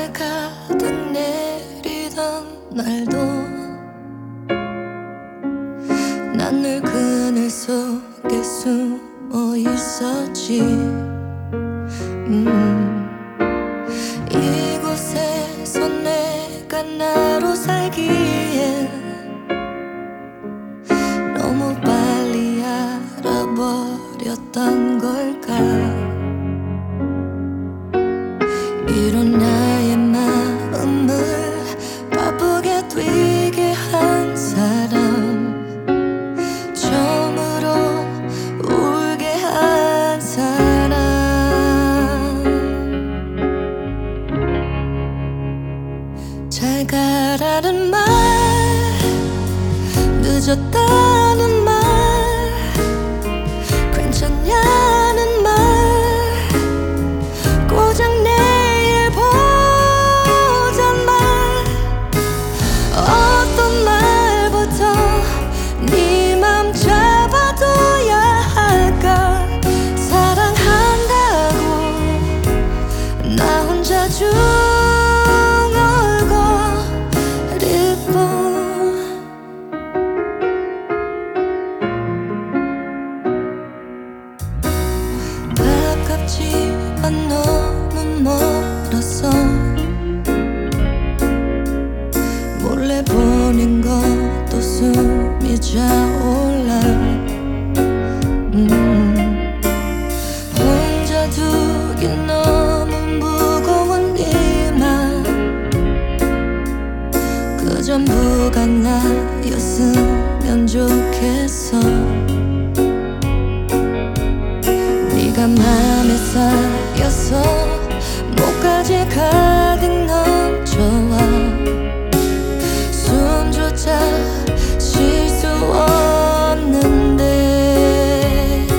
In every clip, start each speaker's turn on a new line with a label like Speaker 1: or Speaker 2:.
Speaker 1: 날 가득 내리던 날도 난 늘 그늘 속에 숨어 있었지. 이곳에서 내가 나로 살기엔 너무 빨리 알아버렸던 걸까. 이런 나의 마음을 바쁘게 뛰게 한 사람, 처음으로 울게 한 사람. 잘 가라는 말, 늦었다는 말, 괜찮냐는 말, 고작 내일 보잔 말, 어떤 말부터 네 맘 잡아둬야 할까. 사랑한다고 나 혼자 중얼거릴 뿐. 가깝지만 너무 멀었어. 몰래 보낸 것도 숨이 차올라. 혼자 두기 너무 무거운 네 맘, 그 전부가 나였으면 좋겠어. 네가 맘에 쌓여서 목까지 가득 넘쳐와 숨조차 쉴 수 없는데.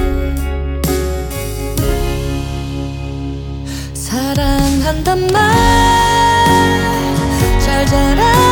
Speaker 1: 사랑한단 말 잘 자라